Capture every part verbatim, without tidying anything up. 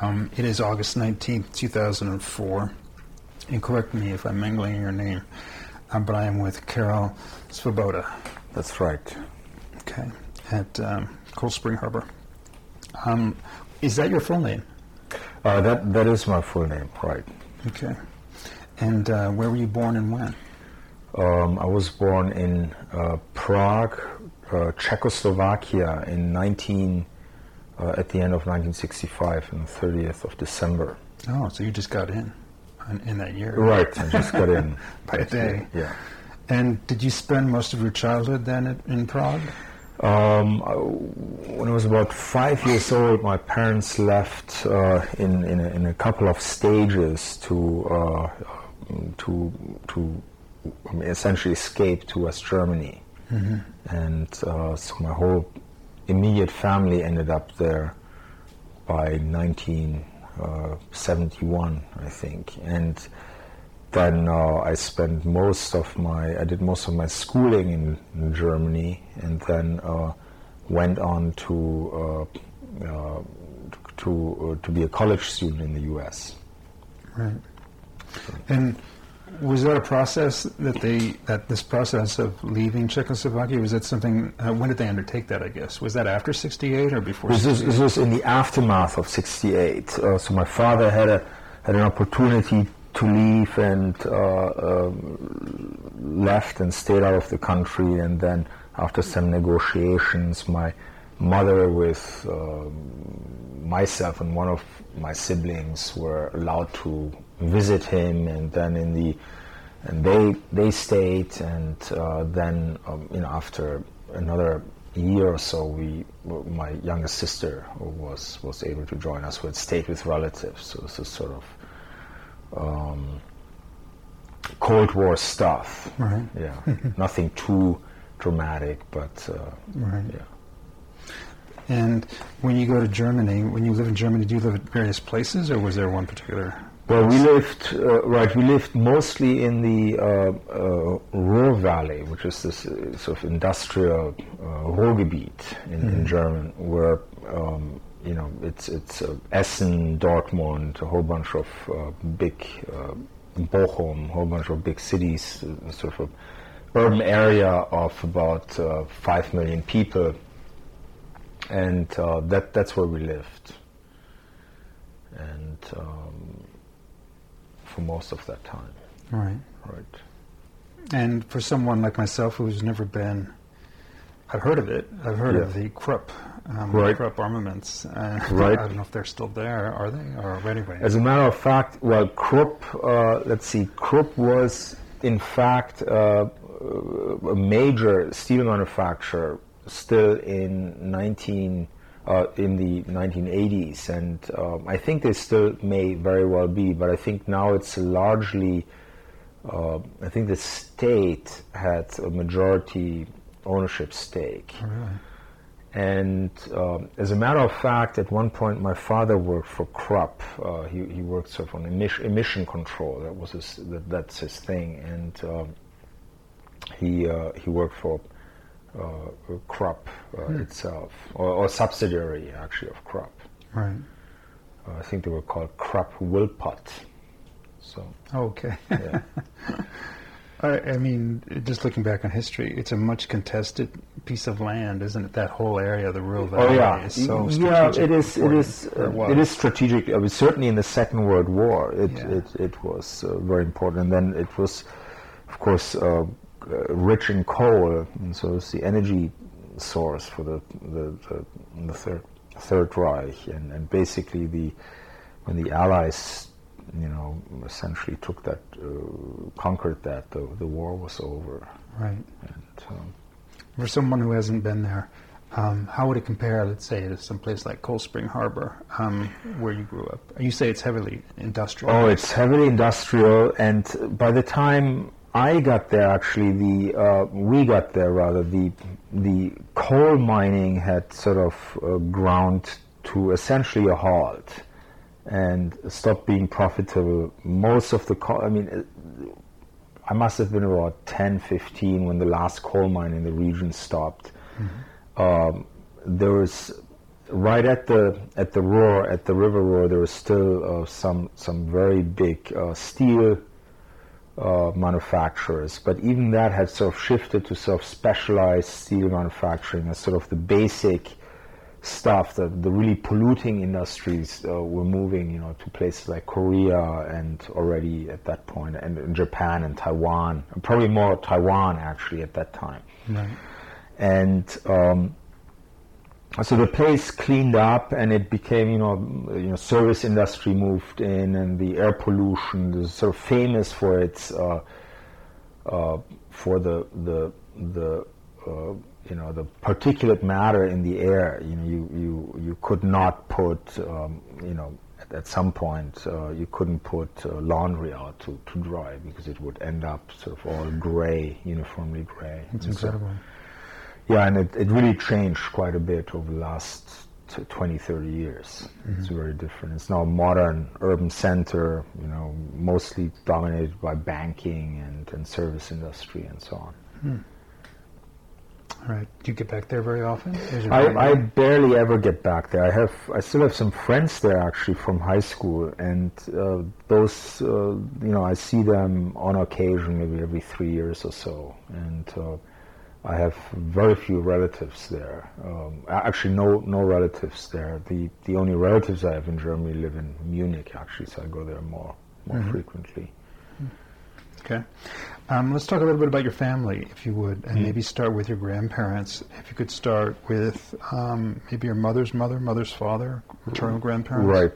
Um, it is August nineteenth, two thousand four, and correct me if I'm mangling your name, um, but I am with Karol Svoboda. That's right. Okay, at um, Cold Spring Harbor. Um, is that your full name? Uh, that that is my full name, right. Okay. And uh, where were you born and when? Um, I was born in uh, Prague, uh, Czechoslovakia, in nineteen uh, at the end of nineteen sixty-five, on the thirtieth of December. Oh, so you just got in, in, in that year. Right, I just got in. By a day. Yeah. And did you spend most of your childhood then at, in Prague? Um, I, when I was about five years old, my parents left uh, in in a, in a couple of stages to uh, to to I mean, essentially escape to West Germany, mm-hmm. and uh, so my whole immediate family ended up there by nineteen seventy-one, I think, and then uh, I spent most of my, I did most of my schooling in, in Germany, and then uh, went on to uh, uh, to uh, to be a college student in the U S. Right. And was that a process that they, that this process of leaving Czechoslovakia, was that something, uh, when did they undertake that, I guess? Was that after sixty-eight or before This sixty-eight? was, this was in the aftermath of sixty-eight. Uh, so my father had a had an opportunity to leave and uh, uh, left and stayed out of the country, and then after some negotiations, my mother with uh, myself and one of my siblings were allowed to visit him, and then in the and they they stayed, and uh, then um, you know, after another year or so, we my youngest sister was was able to join us. We had stayed with relatives, so this is sort of Um, Cold War stuff. Right. Yeah. Nothing too dramatic, but uh, right. yeah. And when you go to Germany, when you live in Germany, do you live at various places, or was there one particular? Well, we lived uh, right. We lived mostly in the uh, uh, Ruhr Valley, which is this uh, sort of industrial uh, Ruhrgebiet in, mm-hmm. in German, where um, you know, it's it's uh, Essen, Dortmund, a whole bunch of uh, big uh, Bochum, a whole bunch of big cities, uh, sort of an urban area of about uh, five million people, and uh, that that's where we lived, and um, for most of that time. Right. Right. And for someone like myself who's never been, I've heard of it. I've heard Yeah. of the Krupp. Um, Right. Krupp armaments. Uh, Right. I don't know if they're still there. Are they? Or anyway? As a matter of fact, well, Krupp, uh, let's see, Krupp was in fact uh, a major steel manufacturer still in nineteen uh, in the nineteen eighties, and um, I think they still may very well be, but I think now it's largely, uh, I think the state had a majority ownership stake. Oh, really? And um, as a matter of fact, at one point my father worked for Krupp. Uh, he, he worked sort of on emission, emission control. That was his, that, that's his thing. And um, he uh, he worked for uh, Krupp uh, hmm. itself, or, or subsidiary actually of Krupp. Right. Uh, I think they were called Krupp Wilpot. So. Okay. Yeah. I, I mean, just looking back on history, it's a much contested piece of land, isn't it? That whole area, the Ruhr Valley, oh yeah, is so yeah. strategic. It is. It is. It, Uh, it is strategic. I mean, certainly in the Second World War, it Yeah. it, it was uh, very important. And then it was, of course, uh, uh, rich in coal, and so it's the energy source for the the, the, the third Third Reich, and, and basically the when the Allies, you know, essentially took that, uh, conquered that, the, the war was over. Right. And, um, for someone who hasn't been there, um, how would it compare, let's say, to some place like Cold Spring Harbor, um, where you grew up? You say it's heavily industrial. Oh, it's heavily industrial, and by the time I got there, actually, the uh, we got there rather, the the coal mining had sort of uh, ground to essentially a halt and stopped being profitable. Most of the coal, I mean, I must have been about ten, fifteen when the last coal mine in the region stopped. Mm-hmm. Um, there was right at the at the Ruhr, at the River Ruhr, there was still uh, some some very big uh, steel uh, manufacturers, but even that had sort of shifted to sort of specialized steel manufacturing as sort of the basic stuff. The the really polluting industries uh, were moving, you know, to places like Korea and already at that point, and, and Japan and Taiwan, probably more Taiwan actually at that time. Right. And um, so the place cleaned up, and it became, you know, you know, service industry moved in, and the air pollution is sort of famous for its, uh, uh, for the the the uh, you know, the particulate matter in the air. You know, you you you could not put, um, you know, at, at some point uh, you couldn't put uh, laundry out to, to dry because it would end up sort of all gray, uniformly gray. It's And so- incredible. yeah, and it, it really changed quite a bit over the last t- twenty, thirty years. Mm-hmm. It's very different. It's now a modern urban center, you know, mostly dominated by banking and, and service industry and so on. All right. Do you get back there very often? Is your I, family- I barely ever get back there. I have, I still have some friends there actually from high school, and uh, those, uh, you know, I see them on occasion, maybe every three years or so, and uh, I have very few relatives there. Um, a- actually, no, no relatives there. The the only relatives I have in Germany live in Munich actually, so I go there more more Mhm. frequently. Okay. Um, let's talk a little bit about your family, if you would, and Mm. maybe start with your grandparents. If you could start with um, maybe your mother's mother, mother's father, maternal grandparents. Right.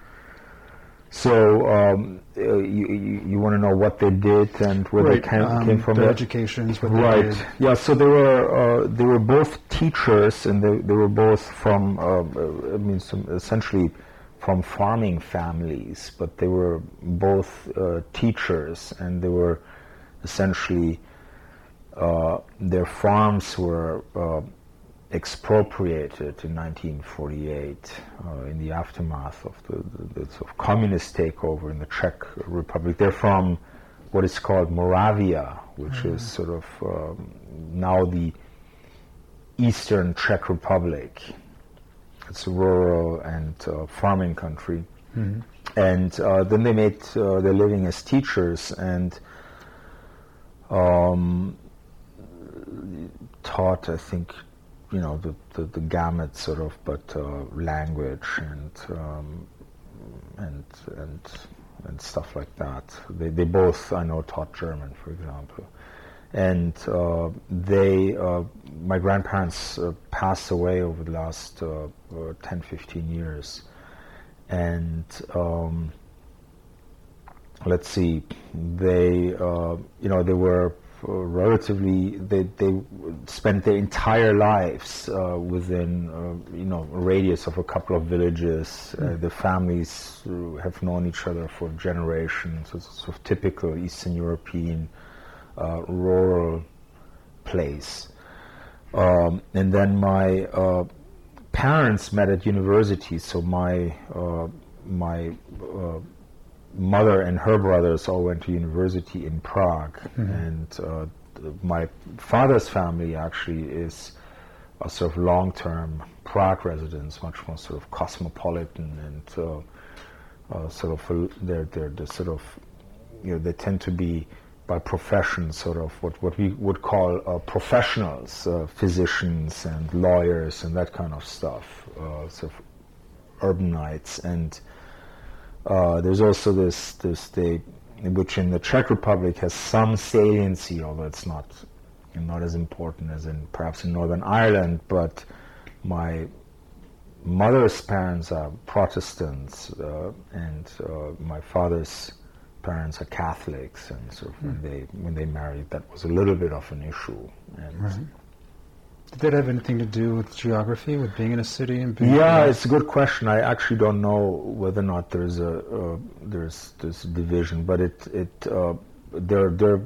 So um, uh, you you, you want to know what they did and where Right. they came, um, came from? Their there? educations, what they Right. did. Yeah. So they were uh, they were both teachers, and they they were both from uh, uh, I mean some, essentially from farming families, but they were both uh, teachers, and they were essentially uh, their farms were uh, expropriated in nineteen forty-eight uh, in the aftermath of the, the, the sort of communist takeover in the Czech Republic. They're from what is called Moravia, which Mhm. is sort of um, now the Eastern Czech Republic. It's a rural and uh, farming country. Mhm. And uh, then they made uh, their living as teachers, and um, taught, I think, you know, the, the, the gamut sort of, but uh, language and um, and and and stuff like that. They they both, I know, taught German, for example. And uh, they, uh, my grandparents uh, passed away over the last uh, uh, ten, fifteen years. And um, let's see, they, uh, you know, they were uh, relatively, they, they spent their entire lives uh, within, uh, you know, a radius of a couple of villages. Uh, the families uh, have known each other for generations. It's sort of typical Eastern European uh, rural place. Um, and then my uh, parents met at university, so my uh, my uh, mother and her brothers all went to university in Prague, Mhm. and uh, th- my father's family actually is a sort of long-term Prague residents, much more sort of cosmopolitan, and uh, uh, sort of a, they're they're the sort of, you know, they tend to be by profession sort of what, what we would call uh, professionals, uh, physicians and lawyers and that kind of stuff, uh, sort of urbanites. And uh, there's also this this day, which in the Czech Republic has some saliency, although it's not not as important as in perhaps in Northern Ireland. But my mother's parents are Protestants, uh, and uh, my father's parents are Catholics, and sort of when they when they married, that was a little bit of an issue. And Right. Did that have anything to do with geography, with being in a city and being? yeah, it's a good question. I actually don't know whether or not there's a uh, there's this division, but it it uh, there there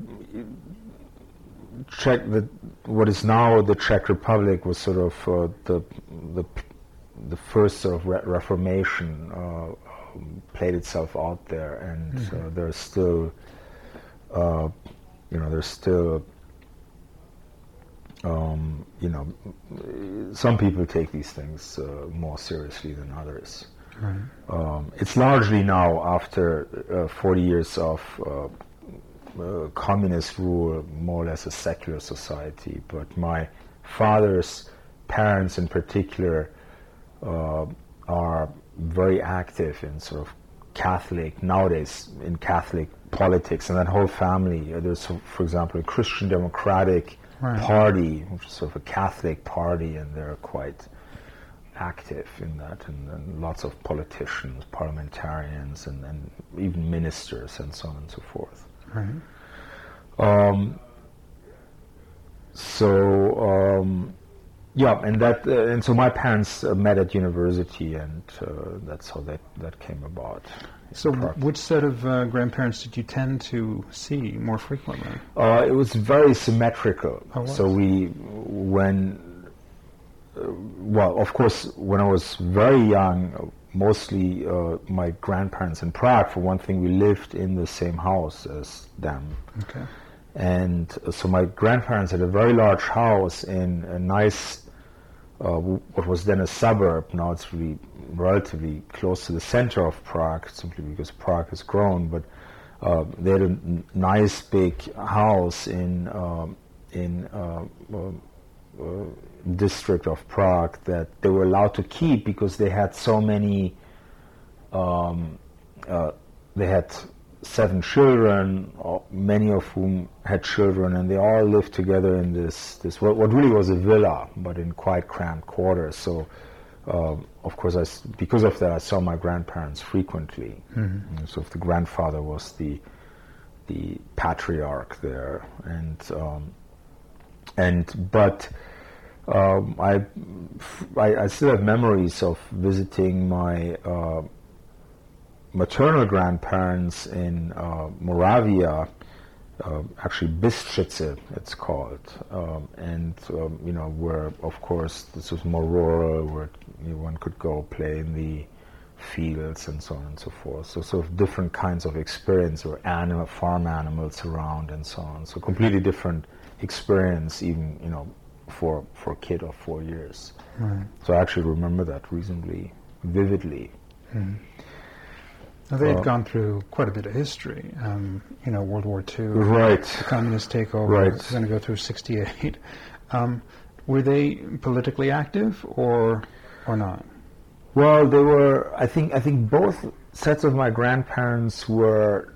Czech the what is now the Czech Republic was sort of uh, the the the first sort of re- Reformation. Uh, played itself out there, and Mhm. uh, there's still, uh, you know, there's still um, you know, some people take these things uh, more seriously than others. Right. Um, it's largely now, after uh, forty years of uh, uh, communist rule, more or less a secular society. But my father's parents in particular uh, are very active in sort of Catholic, nowadays in Catholic politics, and that whole family. Uh, there's, for example, a Christian Democratic Right. Party, which is sort of a Catholic party, and they're quite active in that, and, and lots of politicians, parliamentarians, and, and even ministers, and so on and so forth. Right. Um, so um, yeah, and that, uh, and so my parents uh, met at university, and uh, that's how that that came about. So, which set of uh, grandparents did you tend to see more frequently? Uh, it was very symmetrical. Oh, what? So we, when, uh, well, of course, when I was very young, mostly uh, my grandparents in Prague. For one thing, we lived in the same house as them. Okay. And uh, so my grandparents had a very large house in a nice, uh, w- what was then a suburb. Now it's really relatively close to the center of Prague, simply because Prague has grown. But uh, they had a n- nice big house in um, in uh, uh, uh, district of Prague that they were allowed to keep because they had so many. Um, uh, they had seven children, uh, many of whom had children, and they all lived together in this this what, what really was a villa, but in quite cramped quarters. So. Um, of course, I s- because of that, I saw my grandparents frequently. Mm-hmm. So, if the grandfather was the the patriarch there, and um, and but um, I, I I still have memories of visiting my uh, maternal grandparents in uh, Moravia. Uh, actually, Bystřice, it's called, um, and um, you know, where of course this was more rural, where you know, one could go play in the fields and so on and so forth. So, sort of different kinds of experience, or animal farm animals around and so on. So, completely different experience, even you know, for for a kid of four years. Right. So, I actually remember that reasonably vividly. Mm. Now, they had Uh, gone through quite a bit of history. Um, you know, World War Two, Right. the communist takeover. Right. It's going to go through sixty-eight. Um, were they politically active or or not? Well, they were. I think. I think both sets of my grandparents were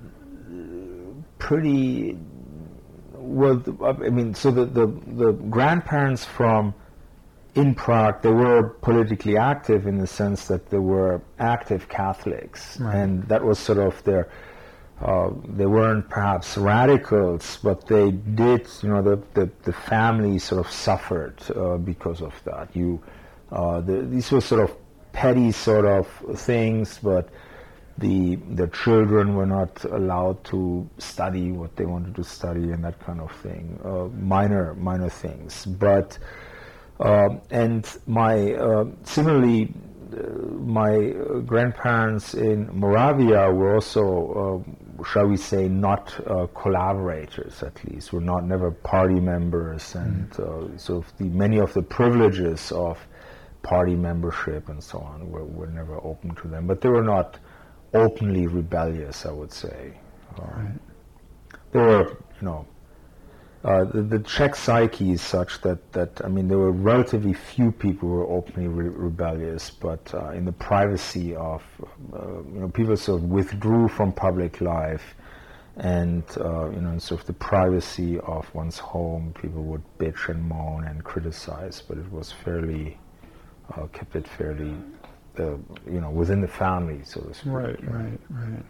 pretty. Well, I mean, so the the, the grandparents from in Prague, they were politically active in the sense that they were active Catholics, right. and that was sort of their. Uh, they weren't perhaps radicals, but they did. You know, the the, the family sort of suffered uh, because of that. You, uh, the, these were sort of petty sort of things, but the the children were not allowed to study what they wanted to study and that kind of thing. Uh, minor minor things, but. Uh, and my uh, similarly, uh, my uh, grandparents in Moravia were also, uh, shall we say, not uh, collaborators. At least were not never party members, and mm. uh, so the, many of the privileges of party membership and so on were, were never open to them. But they were not openly rebellious, I would say. Uh, right. They were, you know. Uh, the, the Czech psyche is such that, that, I mean, there were relatively few people who were openly re- rebellious, but uh, in the privacy of, uh, you know, people sort of withdrew from public life, and, uh, you know, in sort of the privacy of one's home, people would bitch and moan and criticize, but it was fairly, uh, kept it fairly, uh, you know, within the family, so to speak. Right, right, right.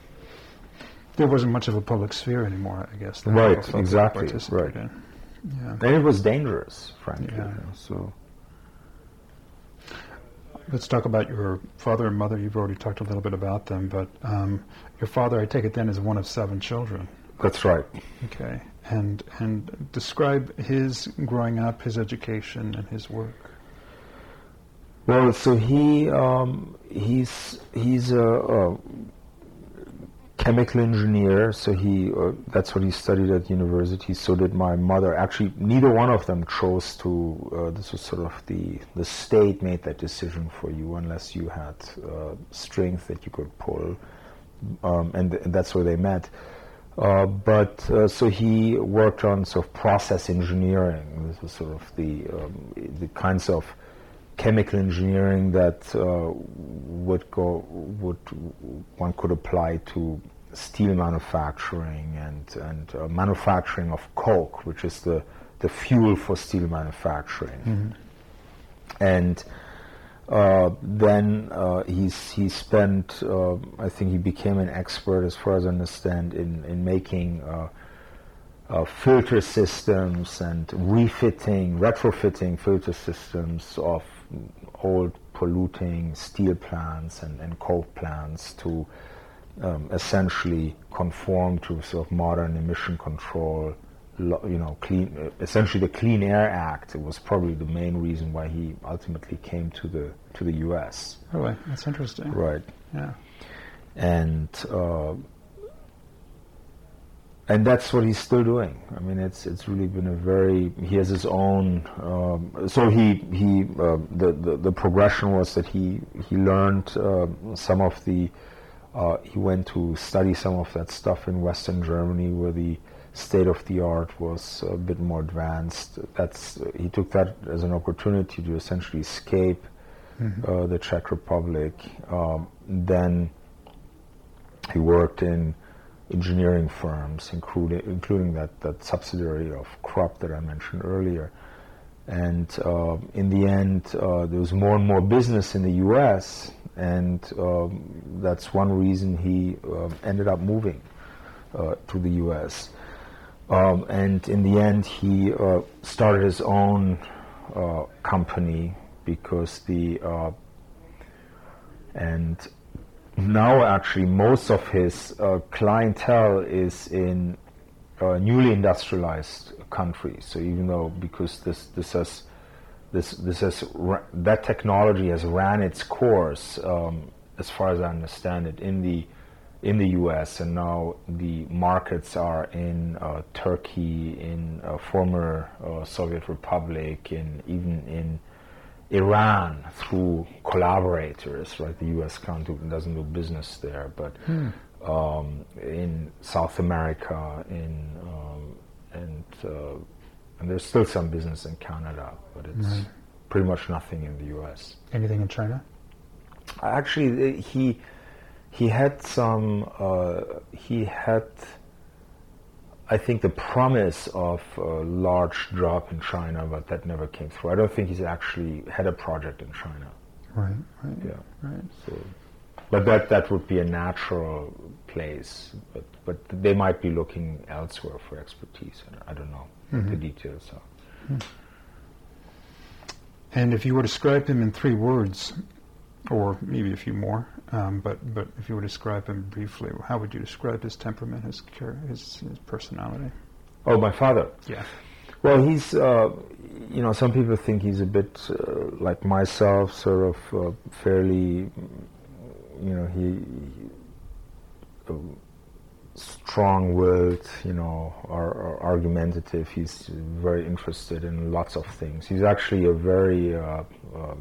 There wasn't much of a public sphere anymore, I guess. that Right, people exactly, participated right. in. Yeah. And it was dangerous, frankly. Yeah. You know, so. Let's talk about your father and mother. You've already talked a little bit about them, but um, your father, I take it then, is one of seven children. That's right. Okay. And and describe his growing up, his education, and his work. Well, so he um, he's he's a, a chemical engineer, so he uh, that's what he studied at university. So did my mother. Actually, neither one of them chose to. Uh, this was sort of the the state made that decision for you, unless you had uh, strength that you could pull, um, and, th- and that's where they met. Uh, but uh, so he worked on sort of process engineering. This was sort of the um, the kinds of chemical engineering that uh, would go would one could apply to steel manufacturing and and uh, manufacturing of coke, which is the the fuel for steel manufacturing. Mm-hmm. And uh, then uh, he's he spent uh, I think he became an expert, as far as I understand, in in making uh, uh, filter systems and refitting, retrofitting filter systems of old polluting steel plants and, and coke plants to um, essentially conform to sort of modern emission control, lo- you know, clean, uh, essentially the Clean Air Act. It was probably the main reason why he ultimately came to the to the U S. Oh, right. That's interesting. Right. Yeah. And uh, and that's what he's still doing. I mean, it's it's really been a very. He has his own. Um, so he he uh, the, the the progression was that he he learned uh, some of the. Uh, he went to study some of that stuff in Western Germany, where the state of the art was a bit more advanced. That's he took that as an opportunity to essentially escape mm-hmm. uh, the Czech Republic. Um, then he worked in engineering firms, including including that, that subsidiary of Krupp that I mentioned earlier. And uh, in the end, uh, there was more and more business in the U S, and um, that's one reason he uh, ended up moving uh, to the U S. Um, and in the end, he uh, started his own uh, company because the uh, and now actually most of his uh, clientele is in uh, newly industrialized countries. So even though because this this has this this has ra- that technology has ran its course, um, as far as I understand it, in the in the U S, and now the markets are in uh, Turkey, in uh, former uh, Soviet Republic, in even in Iran through collaborators, right? The U S can't do, doesn't do business there, but hmm. um, in South America, in um, and uh, and there's still some business in Canada, but it's right. pretty much nothing in the U S. Anything in China? Actually, he he had some. Uh, he had. I think the promise of a large job in China, but that never came through. I don't think he's actually had a project in China. Right, right, yeah, right. So, but that that would be a natural place. But but they might be looking elsewhere for expertise. I don't know mm-hmm. what the details are. Mm. And if you were to describe him in three words, or maybe a few more, um, but but if you were to describe him briefly, how would you describe his temperament, his his, his personality? Oh, my father. Yeah. Well, he's, uh, you know, some people think he's a bit uh, like myself, sort of uh, fairly, you know, he, he uh, strong-willed, you know, or, or argumentative. He's very interested in lots of things. He's actually a very uh, um,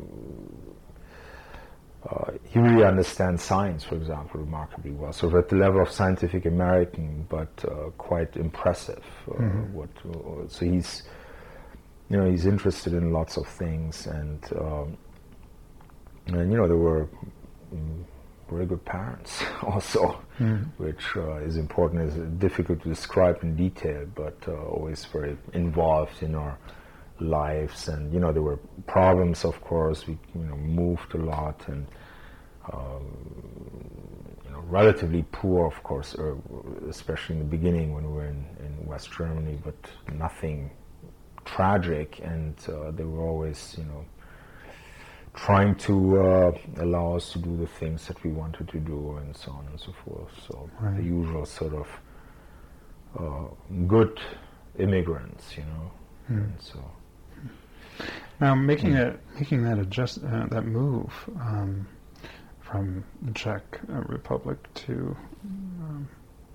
Uh, he really understands science, for example, remarkably well. So at the level of Scientific American, but uh, quite impressive. Uh, mm-hmm. What? Uh, so he's, you know, he's interested in lots of things, and um, and you know, there were um, very good parents also, mm-hmm. which uh, is important. Is difficult to describe in detail, but uh, always very involved in our lives. And you know, there were problems, of course. We you know moved a lot, and um, you know relatively poor, of course, uh, especially in the beginning when we were in, in West Germany, but nothing tragic. And uh, they were always you know trying to uh, allow us to do the things that we wanted to do, and so on and so forth. So right. the usual sort of uh, good immigrants, you know. Mm. And so. Now, making mm. that making that adjust uh, that move um, from the Czech uh, Republic to um,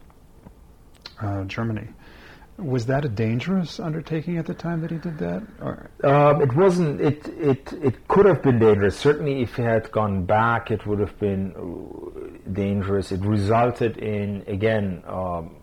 uh, Germany. Was that a dangerous undertaking at the time that he did that? Or? Um, it wasn't. It it it could have been dangerous. Certainly, if he had gone back, it would have been dangerous. It resulted in again um,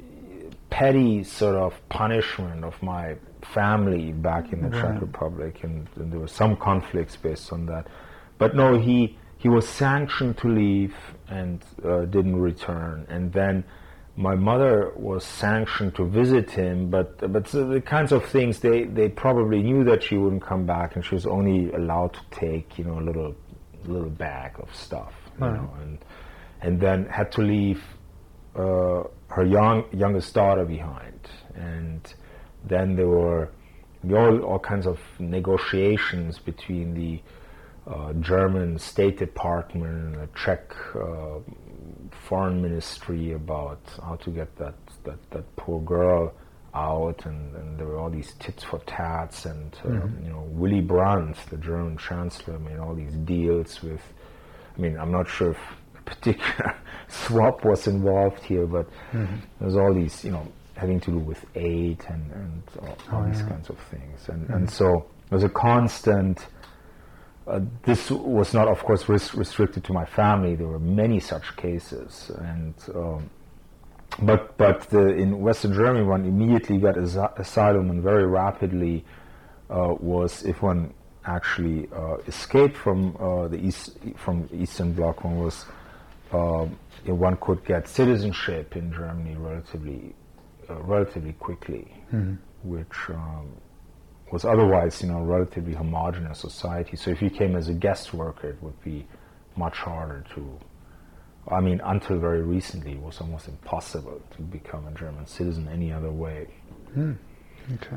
petty sort of punishment of my family back in the right. Czech Republic, and, and there were some conflicts based on that. But no, he he was sanctioned to leave and uh, didn't return, and then my mother was sanctioned to visit him, but but so the kinds of things they, they probably knew that she wouldn't come back, and she was only allowed to take you know a little little bag of stuff, you right. know, and and then had to leave uh, her young youngest daughter behind, and then there were all all kinds of negotiations between the uh, German State Department and the Czech Uh, Foreign Ministry about how to get that, that, that poor girl out, and, and there were all these tits for tats, and uh, mm-hmm. you know Willy Brandt, the German Chancellor, made all these deals with. I mean, I'm not sure if a particular swap was involved here, but mm-hmm. there's all these you know having to do with aid and, and all, all oh, these yeah. kinds of things, and mm-hmm. and so there's a constant. Uh, this was not, of course, res- restricted to my family. There were many such cases, and um, but but the, in Western Germany, one immediately got as- asylum, and very rapidly uh, was if one actually uh, escaped from uh, the east from the Eastern Bloc, one was uh, one could get citizenship in Germany relatively uh, relatively quickly, mm-hmm. which. Um, was otherwise, you know, relatively homogeneous society. So if you came as a guest worker, it would be much harder to, I mean, until very recently, it was almost impossible to become a German citizen any other way. Mm. Okay.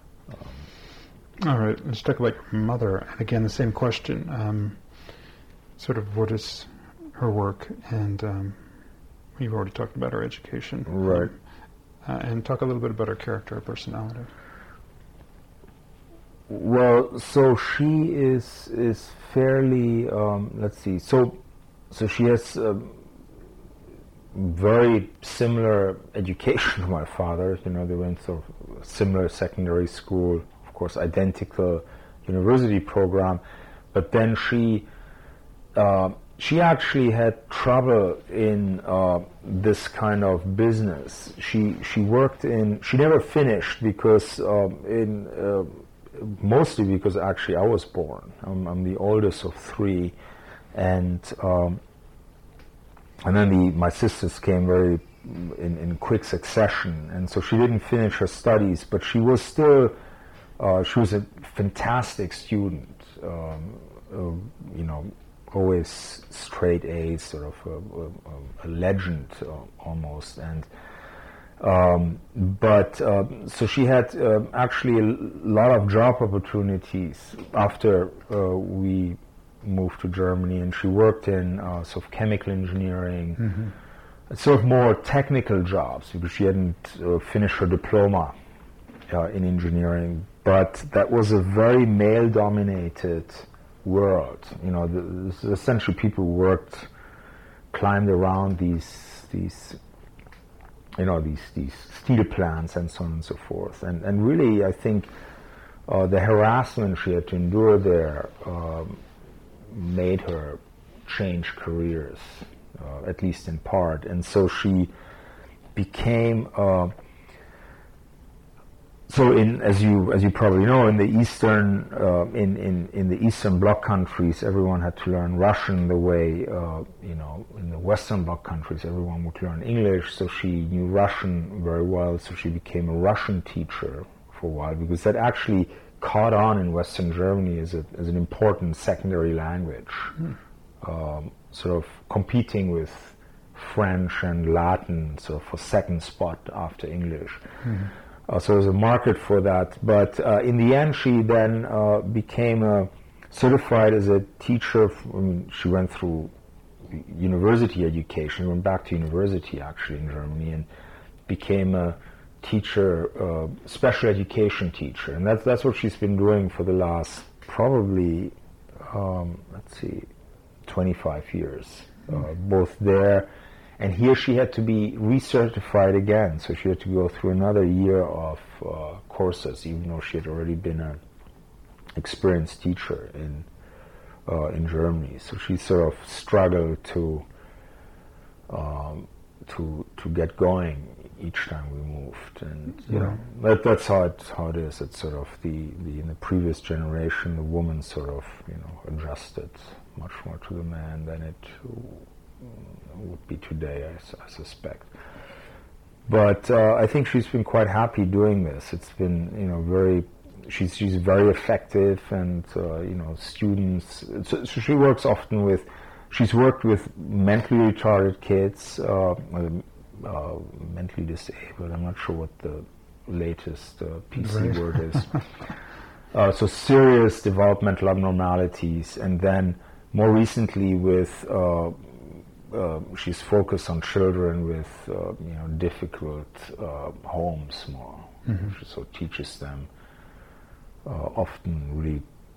Um, All right, let's talk about your mother. And again, the same question. Um, sort of what is her work? And um, you've already talked about her education. Right. Um, uh, and talk a little bit about her character, her personality. Well, so she is is fairly. Um, let's see. So, so she has a very similar education to my father. You know, they went through a similar secondary school, of course, identical university program. But then she uh, she actually had trouble in uh, this kind of business. She she worked in. She never finished because um, in. Uh, Mostly because actually I was born. I'm, I'm the oldest of three, and um, and then the, my sisters came very in, in quick succession, and so she didn't finish her studies, but she was still uh, she was a fantastic student. Um, uh, you know, always straight A's, sort of a, a, a legend uh, almost, and. Um, but uh, so she had uh, actually a lot of job opportunities after uh, we moved to Germany, and she worked in uh, sort of chemical engineering, mm-hmm. sort of more technical jobs because she hadn't uh, finished her diploma uh, in engineering. But that was a very male-dominated world. You know, the, the, essentially people worked, climbed around these these. you know, these, these steel plants and so on and so forth. And, and really, I think uh, the harassment she had to endure there um, made her change careers, uh, at least in part. And so she became... Uh, So, in as you as you probably know, in the eastern uh, in, in in the Eastern Bloc countries, everyone had to learn Russian the way uh, you know in the Western Bloc countries everyone would learn English. So she knew Russian very well. So she became a Russian teacher for a while because that actually caught on in Western Germany as a as an important secondary language, mm. um, sort of competing with French and Latin, sort of for second spot after English. Mm. Uh, so there's a market for that. But uh, in the end, she then uh, became uh, certified as a teacher. F- I mean, she went through university education, went back to university actually in Germany, and became a teacher, uh, special education teacher. And that's, that's what she's been doing for the last probably, um, let's see, twenty-five years, mm. uh, both there. And here she had to be recertified again, so she had to go through another year of uh, courses, even though she had already been an experienced teacher in uh, in Germany. So she sort of struggled to um, to to get going each time we moved, and you yeah. know that that's how it how it is. It's sort of the, the in the previous generation, the woman sort of you know adjusted much more to the man than it would be today, I, I suspect. But uh, I think she's been quite happy doing this. It's been, you know, very. She's she's very effective, and uh, you know, students. So, so she works often with. She's worked with mentally retarded kids, uh, uh, mentally disabled. I'm not sure what the latest uh, P C right. word is. uh, so serious developmental abnormalities, and then more recently with. Uh, Uh, she's focused on children with, uh, you know, difficult uh, homes more. Mm-hmm. She so teaches them uh, often really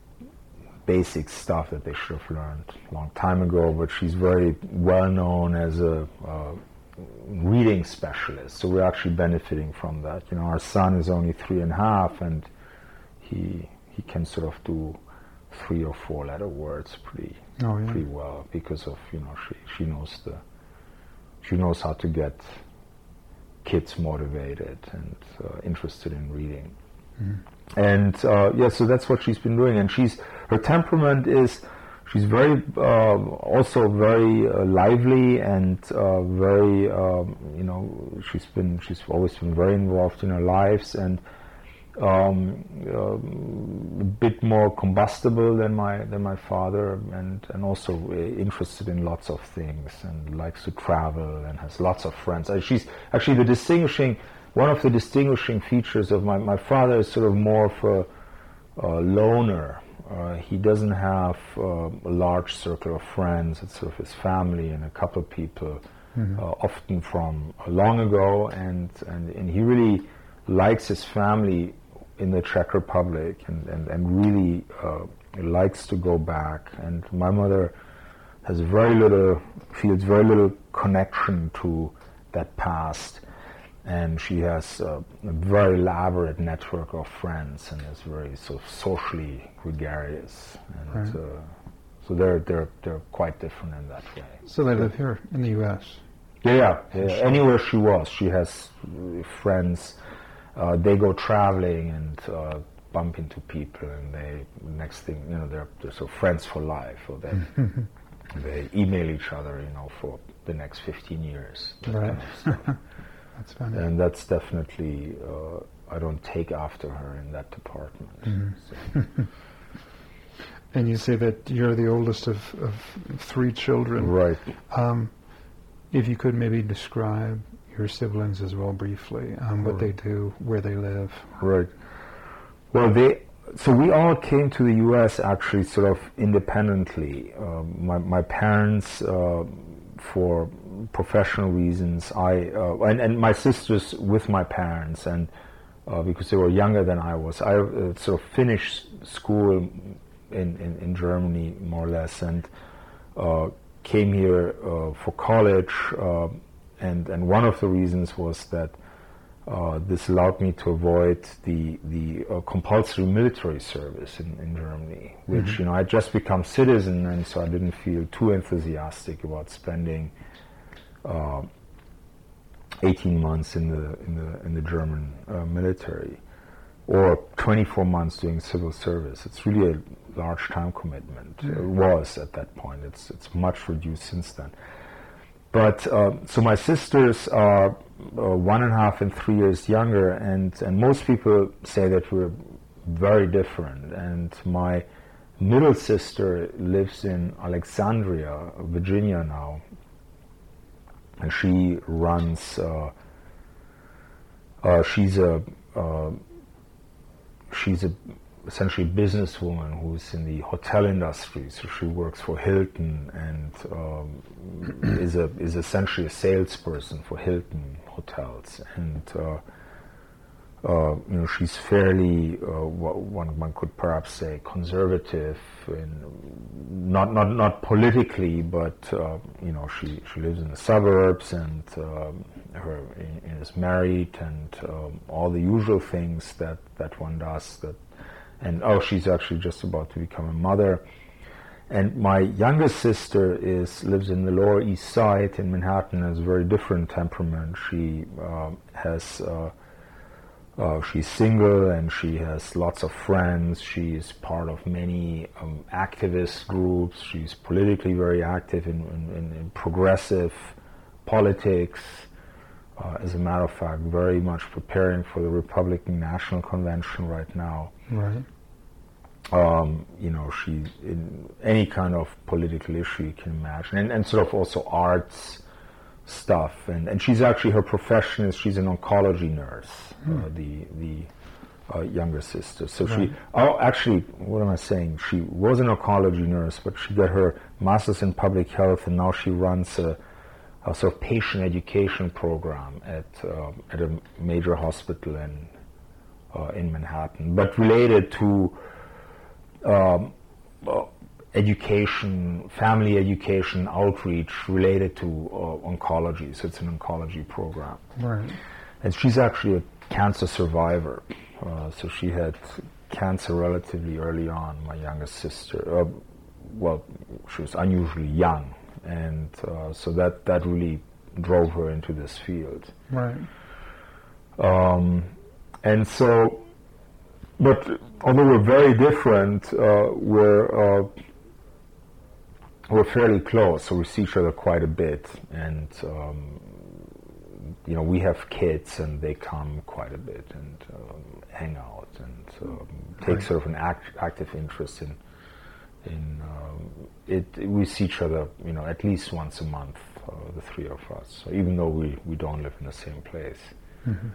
basic stuff that they should have learned a long time ago. But she's very well known as a uh, reading specialist, so we're actually benefiting from that. You know, our son is only three and a half, and he he can sort of do three or four letter words pretty oh, yeah. pretty well because of you know she she knows the she knows how to get kids motivated and uh, interested in reading. Mm. And uh, yeah, so that's what she's been doing. And she's her temperament is she's very uh, also very uh, lively and uh, very um, you know she's been she's always been very involved in her lives and. Um, uh, a bit more combustible than my than my father, and and also uh, interested in lots of things, and likes to travel, and has lots of friends. Uh, she's actually the distinguishing one of the distinguishing features of my my father is sort of more of a, a loner. Uh, he doesn't have uh, a large circle of friends. It's sort of his family and a couple of people, mm-hmm. uh, often from long ago, and and and he really likes his family in the Czech Republic, and, and, and really uh, likes to go back. And my mother has very little, feels very little connection to that past. And she has uh, a very elaborate network of friends, and is very sort of socially gregarious. And right. uh, so they're they're they're quite different in that way. So they live here in the U S. Yeah, yeah, yeah. Anywhere she was, she has friends. Uh, they go traveling and uh, bump into people, and they next thing you know they're, they're so friends for life, or they they email each other, you know, for the next fifteen years. Right. Kind of that's funny. And that's definitely uh, I don't take after her in that department. Mm-hmm. So. And you say that you're the oldest of, of three children, right? Um, if you could maybe describe your siblings as well briefly, um, what right. they do, where they live. Right. Well, they. So we all came to the U S actually sort of independently. Um, my my parents, uh, for professional reasons, I uh, and and my sisters with my parents, and uh, because they were younger than I was, I uh, sort of finished school in, in in Germany more or less, and uh, came here uh, for college. Uh, And and one of the reasons was that uh, this allowed me to avoid the the uh, compulsory military service in, in Germany, which mm-hmm. you know I'd just become citizen, and so I didn't feel too enthusiastic about spending uh, eighteen months in the in the in the German uh, military, or twenty-four months doing civil service. It's really a large time commitment. Mm-hmm. It was at that point. It's it's much reduced since then. But uh, so my sisters are uh, one and a half and three years younger, and, and most people say that we're very different. And my middle sister lives in Alexandria, Virginia now, and she runs. Uh, uh, she's a uh, she's a essentially businesswoman who's in the hotel industry. So she works for Hilton and um, is a is essentially a salesperson for Hilton hotels. And uh, uh, you know, she's fairly, uh, what one, one could perhaps say, conservative, in, not not not politically, but uh, you know, she, she lives in the suburbs, and um, her is married, and um, all the usual things that, that one does. That, and oh, she's actually just about to become a mother. And my youngest sister is lives in the Lower East Side in Manhattan. Has a very different temperament. She uh, has uh, uh, she's single, and she has lots of friends. She's part of many um, activist groups. She's politically very active in, in, in progressive politics. Uh, as a matter of fact, very much preparing for the Republican National Convention right now. Right. Um, you know, she in any kind of political issue you can imagine, and, and sort of also arts stuff. And, and she's actually, her profession is she's an oncology nurse, hmm. uh, the the uh, younger sister. So right. she, oh, actually, what am I saying? She was an oncology nurse, but she got her master's in public health, and now she runs a, a sort of patient education program at uh, at a major hospital in uh, in Manhattan, but related to Um, uh, education, family education, outreach related to uh, oncology. So it's an oncology program. Right. And she's actually a cancer survivor. Uh, so she had cancer relatively early on, my youngest sister. Uh, well, she was unusually young. And uh, so that, that really drove her into this field. Right. Um, and so... But although we're very different, uh, we're uh, we're fairly close. So we see each other quite a bit, and um, you know, we have kids, and they come quite a bit and um, hang out, and um, take sort of an act, active interest in in um, it. We see each other, you know, at least once a month, uh, the three of us, so even though we, we don't live in the same place. Mm-hmm.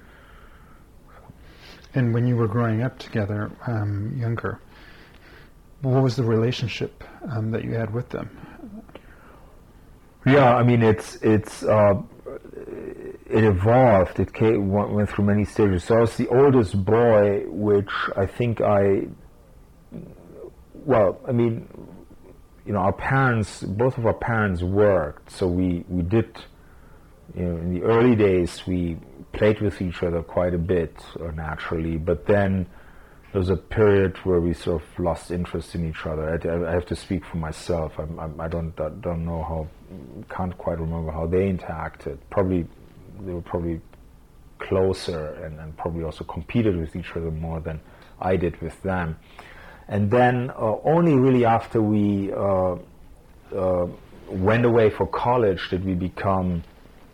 And when you were growing up together, um, younger, what was the relationship um, that you had with them? Yeah, I mean, it's it's uh, it evolved. It came, went through many stages. So I was the oldest boy, which I think I, well, I mean, you know, our parents, both of our parents worked, so we we did, you know, in the early days we played with each other quite a bit, uh, naturally, but then there was a period where we sort of lost interest in each other. I, I have to speak for myself. I, I, I don't don't know how, can't quite remember how they interacted. Probably, they were probably closer, and, and probably also competed with each other more than I did with them. And then uh, only really after we uh, uh, went away for college did we become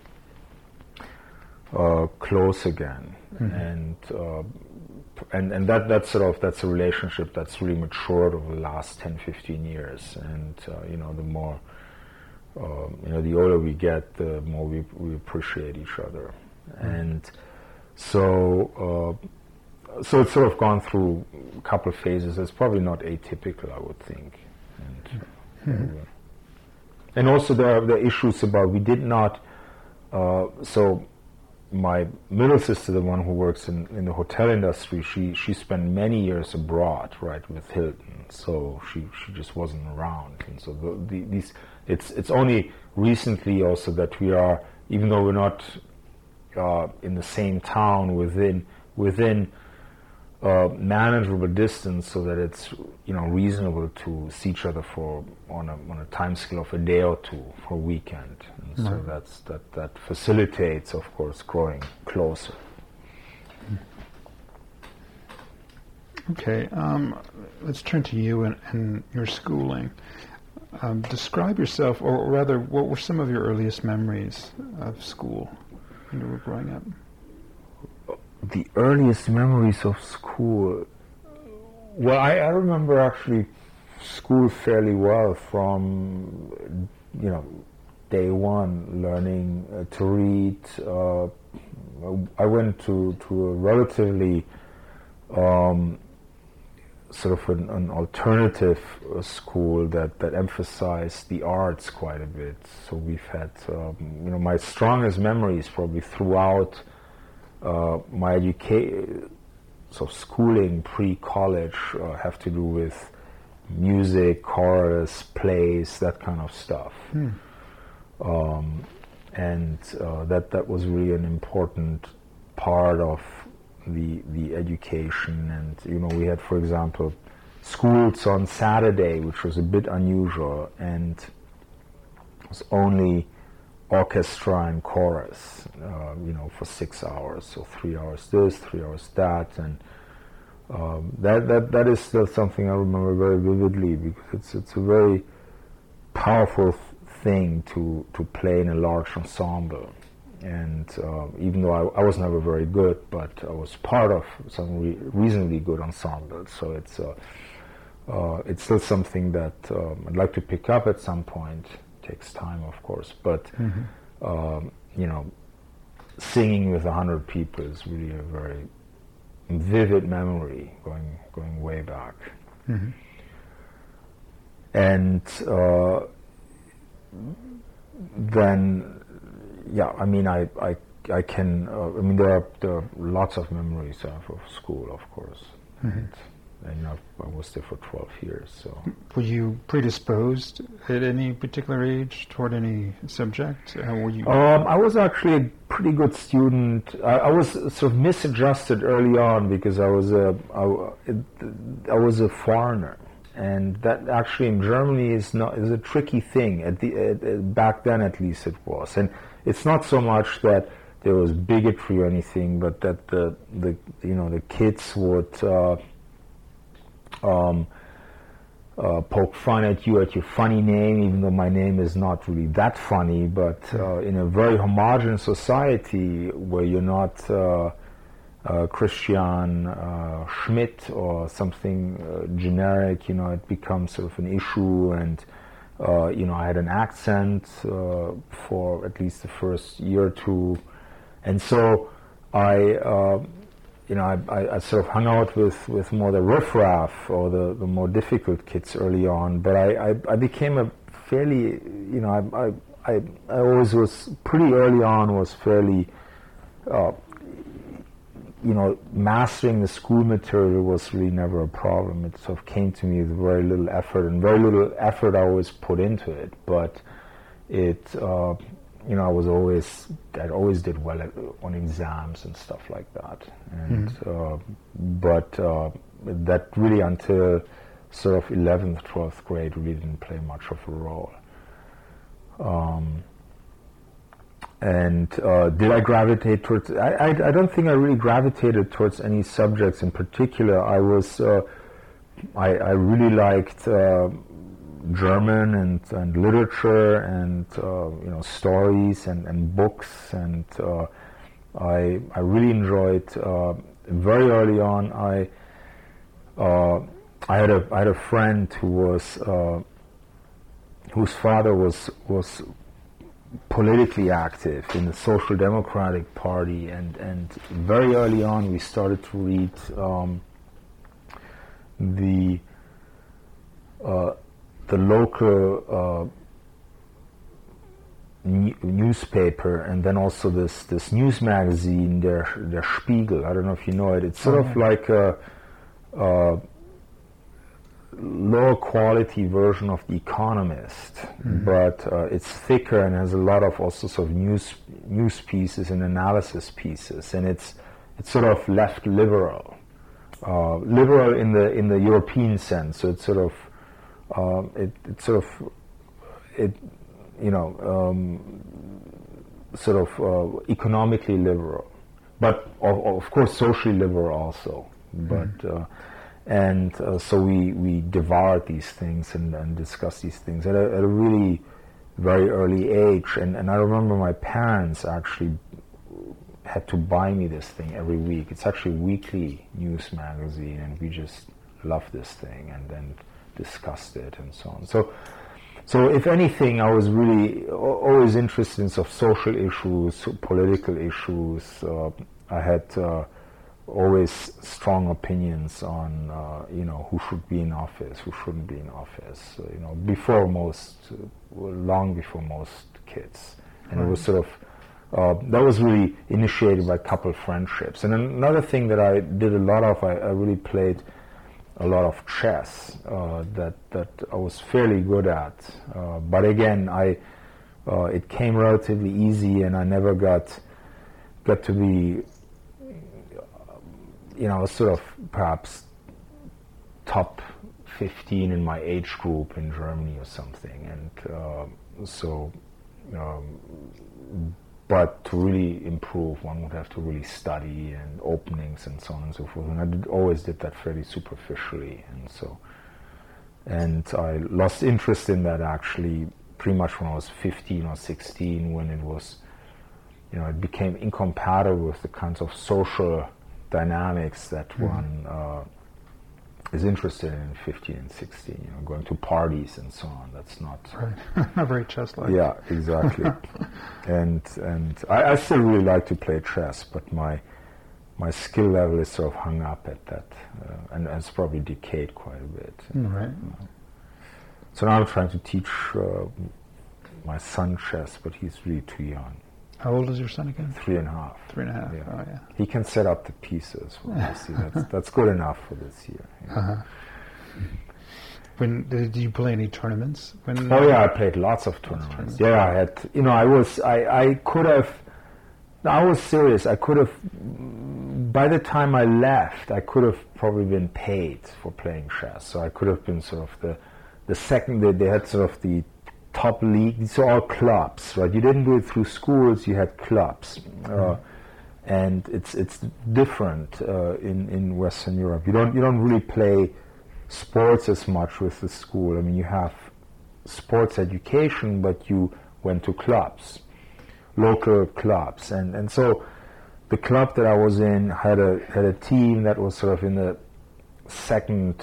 Uh, close again, mm-hmm. and uh, and and that that's sort of that's a relationship that's really matured over the last ten, fifteen years, and uh, you know, the more uh, you know, the older we get, the more we we appreciate each other, mm-hmm. and so uh, so it's sort of gone through a couple of phases. It's probably not atypical, I would think, and mm-hmm. uh, and also there are the issues about we did not uh, so. My middle sister, the one who works in, in the hotel industry, she, she spent many years abroad, right, with Hilton. So she, she just wasn't around. And so the, the, these, it's it's only recently also that we are, even though we're not uh, in the same town, within within uh, manageable distance, so that it's, you know, reasonable to see each other for on a on a time scale of a day or two for a weekend. And so right. that's that that facilitates, of course, growing closer. Okay, um, let's turn to you and, and your schooling. Um, describe yourself, or rather, what were some of your earliest memories of school when you were growing up? The earliest memories of school, well, I, I remember actually school fairly well from, you know, day one, learning uh, to read. Uh, I went to, to a relatively um, sort of an, an alternative uh, school that, that emphasized the arts quite a bit. So we've had, um, you know, my strongest memories probably throughout uh, my education, so schooling pre-college, uh, have to do with music, chorus, plays, that kind of stuff. Hmm. Um, and uh, that that was really an important part of the the education. And you know, we had, for example, schools on Saturday, which was a bit unusual, and it was only orchestra and chorus, uh, you know, for six hours. So three hours this, three hours that, and um, that that that is still something I remember very vividly, because it's it's a very powerful th- thing to to play in a large ensemble. And uh, even though I, I was never very good, but I was part of some re- reasonably good ensembles, so it's uh, uh, it's still something that um, I'd like to pick up at some point. It takes time, of course, but Mm-hmm. um, you know, singing with a hundred people is really a very vivid memory, going going way back. Mm-hmm. And uh, then. Yeah, I mean, I, I, I can, uh, I mean, there are, there are lots of memories I have of school, of course. Mm-hmm. And, and you know, I was there for twelve years, so. Were you predisposed at any particular age toward any subject? Uh, were you? Um, I was actually a pretty good student. I, I was sort of misadjusted early on because I was a, I, it, I was a foreigner. And that actually in Germany is not is a tricky thing. At the at, back then, at least, it was. And it's not so much that there was bigotry or anything, but that the the you know the kids would uh, um, uh, poke fun at you at your funny name, even though my name is not really that funny. But uh, in a very homogeneous society where you're not uh, Uh, Christian uh, Schmidt or something uh, generic, you know, it becomes sort of an issue. And uh, you know, I had an accent uh, for at least the first year or two, and so I, uh, you know, I, I, I sort of hung out with, with more the riffraff or the, the more difficult kids early on. But I, I, I became a fairly, you know, I, I, I, I always was pretty early on was fairly. Uh, You know, mastering the school material was really never a problem. It sort of came to me with very little effort, and very little effort I always put into it. But it, uh, you know, I was always, I always did well at, on exams and stuff like that. And Mm-hmm. uh, but uh, that really until sort of eleventh, twelfth grade really didn't play much of a role. Um, And uh, did I gravitate towards? I, I I don't think I really gravitated towards any subjects in particular. I was uh, I I really liked uh, German and, and literature and uh, you know stories and, and books, and uh, I I really enjoyed uh, very early on. I uh, I had a I had a friend who was uh, whose father was was. politically active in the Social Democratic Party, and, and very early on we started to read um, the uh, the local uh, n- newspaper, and then also this this news magazine, Der Der Spiegel. I don't know if you know it. It's sort Oh, of yeah. like a, a lower quality version of The Economist, Mm-hmm. but uh, it's thicker and has a lot of also sort of news news pieces and analysis pieces, and it's it's sort of left liberal, uh, liberal in the in the European sense. So it's sort of um, it it sort of it you know um, sort of uh, economically liberal, but of, of course socially liberal also, but. Mm-hmm. Uh, And uh, so we, we devoured these things and, and discussed these things at a, at a really very early age. And, and I remember my parents actually had to buy me this thing every week. It's actually a weekly news magazine, and we just loved this thing and then discussed it and so on. So, so if anything, I was really a- always interested in sort of social issues, political issues. Uh, I had... Uh, always strong opinions on, uh, you know, who should be in office, who shouldn't be in office, uh, you know, before most, uh, long before most kids. And Right. it was sort of uh, that was really initiated by a couple of friendships. And another thing that I did a lot of, I, I really played a lot of chess uh, that that I was fairly good at. Uh, but again, I uh, it came relatively easy, and I never got got to be, you know, sort of perhaps top fifteen in my age group in Germany or something. And uh, so, um, but to really improve, one would have to really study and openings and so on and so forth. And I did, always did that fairly superficially, and so, and I lost interest in that actually pretty much when I was fifteen or sixteen, when it was, you know, it became incompatible with the kinds of social dynamics that mm-hmm. one uh, is interested in fifteen and sixteen, you know, going to parties and so on. That's not right. Not very chess-like. Yeah, exactly. and and I, I still really like to play chess, but my my skill level is sort of hung up at that, uh, and it's probably decayed quite a bit. Mm, right. Uh, so now I'm trying to teach uh, my son chess, but he's really too young. How old is your son again? Three and a half. Three and a half. Yeah. Oh, yeah. He can set up the pieces. Well, see, that's that's good enough for this year. Yeah. Uh-huh. When did you play any tournaments? When oh yeah, I played lots of tournaments. tournaments. Yeah, I had. You know, I was. I I could have. I was serious. I could have. By the time I left, I could have probably been paid for playing chess. So I could have been sort of the the second. They, they had sort of the top league. These are all clubs, right? You didn't do it through schools. You had clubs, uh, mm-hmm. and it's it's different uh, in in Western Europe. You don't you don't really play sports as much with the school. I mean, you have sports education, but you went to clubs, local clubs, and and so the club that I was in had a had a team that was sort of in the second.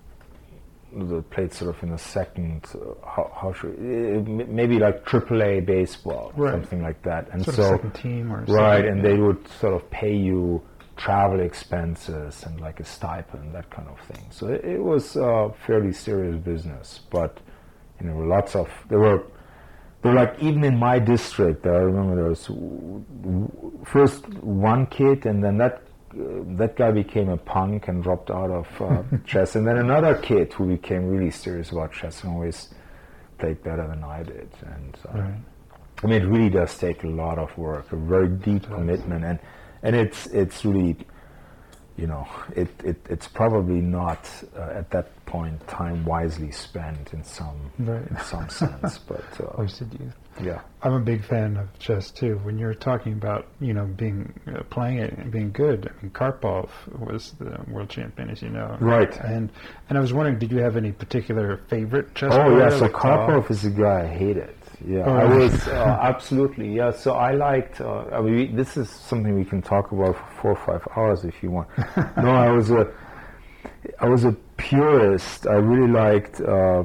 That played sort of in the second, uh, how, how should uh, maybe like triple A baseball, right. something like that, and sort so of second team or right, second, and yeah. they would sort of pay you travel expenses and like a stipend, that kind of thing. So it, it was uh, fairly serious business, but you know, lots of there were there were like even in my district, I remember there was w- w- first one kid, and then that. Uh, that guy became a punk and dropped out of uh, chess, and then another kid who became really serious about chess and always played better than I did. And uh, right. I mean, it really does take a lot of work, a very deep commitment, and and it's it's really, you know, it, it it's probably not uh, at that point time wisely spent in some right. in some sense, but uh, wasted youth. Yeah, I'm a big fan of chess too. When you're talking about, you know, being uh, playing it and being good, I mean, Karpov was the world champion, as you know. Right. And and I was wondering, did you have any particular favorite chess oh, player? yeah, so like Karpov is a guy I hated. Yeah, oh, I right. was uh, absolutely, yeah. So I liked, uh, I mean, we, this is something we can talk about for four or five hours if you want. No, I was a, I was a purist. I really liked, uh,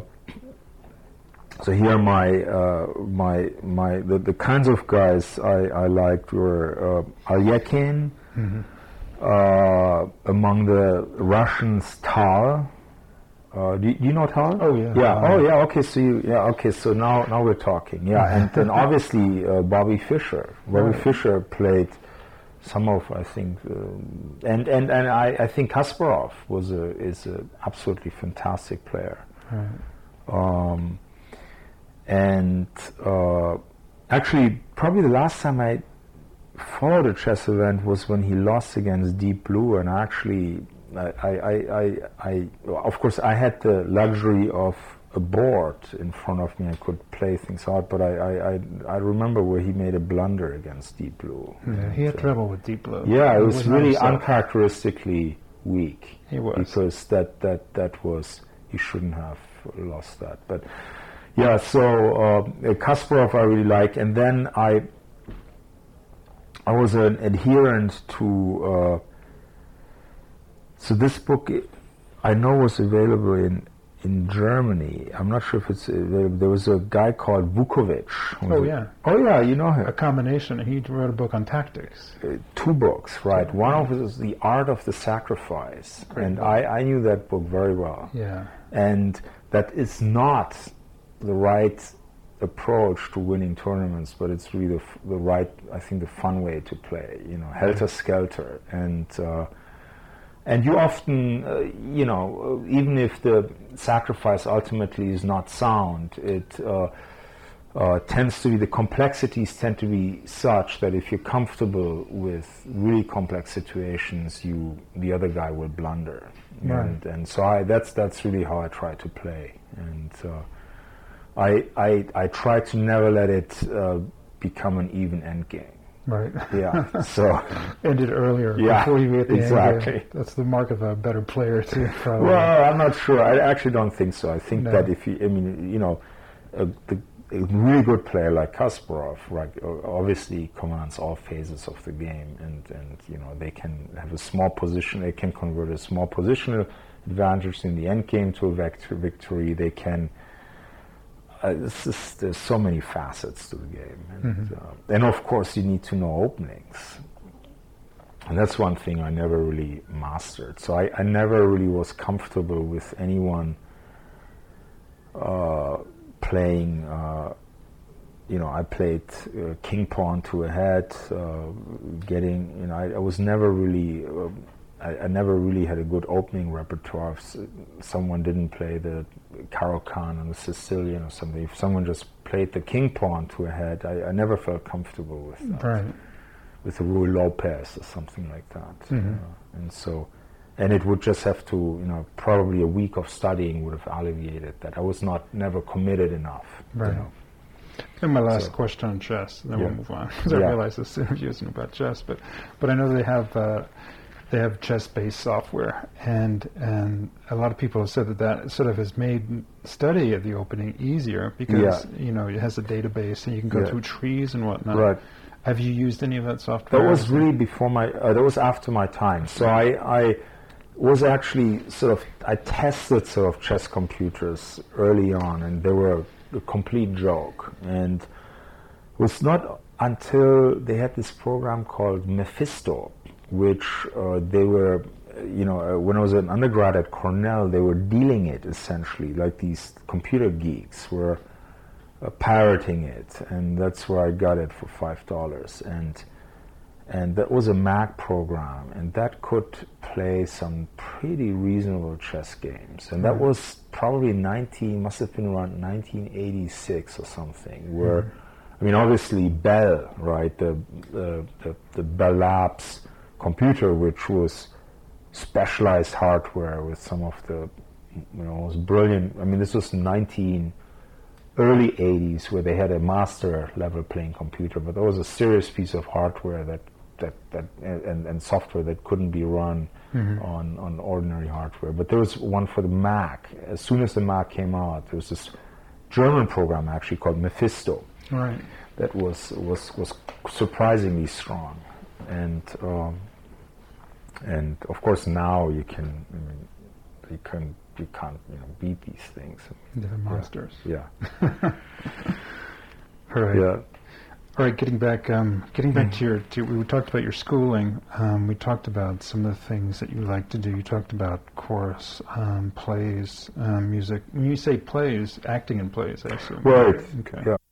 so here my, uh, my, my, the, the kinds of guys I, I liked were uh, Alekhine, mm-hmm. uh, among the Russians, Tal. Uh, do, you, do you know Tal? Oh yeah. Yeah. Um, oh yeah. Okay. So you. Yeah. Okay. So now, now we're talking. Yeah. And then obviously uh, Bobby Fischer. Bobby right. Fischer played some of, I think, uh, and and and I, I think Kasparov was a is a absolutely fantastic player. Right. Um, and uh, actually, probably the last time I followed a chess event was when he lost against Deep Blue, and actually. I, I, I, I, of course, I had the luxury of a board in front of me. I could play things out, but I, I, I, I remember where he made a blunder against Deep Blue. Yeah, he had uh, trouble with Deep Blue. Yeah, it he was, was really uncharacteristically weak. He was. Because that, that, that was, he shouldn't have lost that. But, yeah, so uh, Kasparov I really like, and then I, I was an adherent to... Uh, So this book, I know, was available in in Germany. I'm not sure if it's available. There was a guy called Vukovic. Oh yeah. Oh yeah, you know him. A combination. He wrote a book on tactics. Uh, two books, right? One of it is The Art of the Sacrifice, Great and I, I knew that book very well. Yeah. And that is not the right approach to winning tournaments, but it's really the, f- the right, I think, the fun way to play. You know, helter skelter, and uh, and you often, uh, you know, uh, even if the sacrifice ultimately is not sound, it uh, uh, tends to be, the complexities tend to be such that if you're comfortable with really complex situations, you the other guy will blunder. Right. And, and so I, that's that's really how I try to play, and uh, I, I I try to never let it uh, become an even end game. Right. Yeah. So ended earlier. Yeah, before you get the exactly. end game. That's the mark of a better player too. Probably. Well, I'm not sure. I actually don't think so. I think No. that if you, I mean, you know, a, the, a really good player like Kasparov, right, obviously commands all phases of the game, and, and you know, they can have a small position. They can convert a small positional advantage in the end game to a vector victory. They can. Uh, this is, there's so many facets to the game, and, Mm-hmm. uh, and of course you need to know openings, and that's one thing I never really mastered. So I, I never really was comfortable with anyone uh, playing. Uh, you know, I played uh, king pawn to a head, uh, getting. You know, I, I was never really. Uh, I, I never really had a good opening repertoire. If s- someone didn't play the Caro-Kann on the Sicilian or something, if someone just played the king pawn to a head, I, I never felt comfortable with that. Right. With the Ruy Lopez or something like that. Mhm. Uh, and so, and it would just have to, you know, probably a week of studying would have alleviated that. I was not never committed enough. Right. You know. And my last So- question on chess, and then Yeah. we'll move on, because I Yeah. realize this interview isn't about chess, but but I know they have uh, they have chess-based software, and and a lot of people have said that that sort of has made study of the opening easier because Yeah. you know it has a database and you can go Yeah. through trees and whatnot. Right. Have you used any of that software? That was really before my, uh, that was after my time. So I, I was actually sort of, I tested sort of chess computers early on, and they were a complete joke. And it was not until they had this program called Mephisto, which uh, they were, uh, you know, uh, when I was an undergrad at Cornell, they were dealing it essentially, like these computer geeks were uh, pirating it, and that's where I got it for five dollars. And and that was a Mac program, and that could play some pretty reasonable chess games. And that Mhm. was probably nineteen, must have been around nineteen eighty-six or something, where, Mhm. I mean, obviously Bell, right, the, the, the, the Bell Labs computer, which was specialized hardware with some of the, you know, most brilliant, I mean, this was nineteen, early eighties, where they had a master level playing computer, but that was a serious piece of hardware that, that, that and, and software that couldn't be run Mhm. on, on ordinary hardware. But there was one for the Mac. As soon as the Mac came out, there was this German program actually called Mephisto Right. that was was was surprisingly strong, and um, and of course now you can, I mean, you can you can't you know beat these things. They're monsters. Yeah. All right. Yeah. All right. Getting back, um, getting back Mm. to your, to, we talked about your schooling. Um, we talked about some of the things that you like to do. You talked about chorus, um, plays, um, music. When you say plays, acting in plays, I assume. Right. Okay. Yeah.